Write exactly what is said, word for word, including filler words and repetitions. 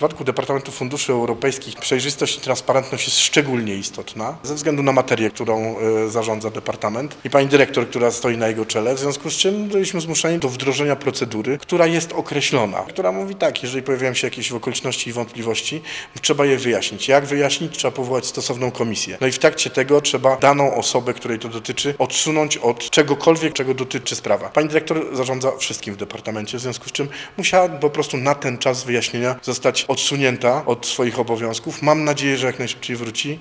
przypadku Departamentu Funduszy Europejskich przejrzystość i transparentność jest szczególnie istotna ze względu na materię, którą zarządza Departament i pani dyrektor, która stoi na jego czele, w związku z czym byliśmy zmuszeni do wdrożenia procedury, która jest określona, która mówi tak, jeżeli pojawiają się jakieś okoliczności i wątpliwości, trzeba je wyjaśnić. Jak wyjaśnić? Trzeba powołać stosowną komisję. No i w trakcie tego trzeba daną osobę, której to dotyczy, odsunąć od czegokolwiek, czego dotyczy sprawa. Pani dyrektor zarządza wszystkim w Departamencie, w związku z czym musiała po prostu na ten czas wyjaśnienia zostać odsunięta od swoich obowiązków. Mam nadzieję, że jak najszybciej wróci.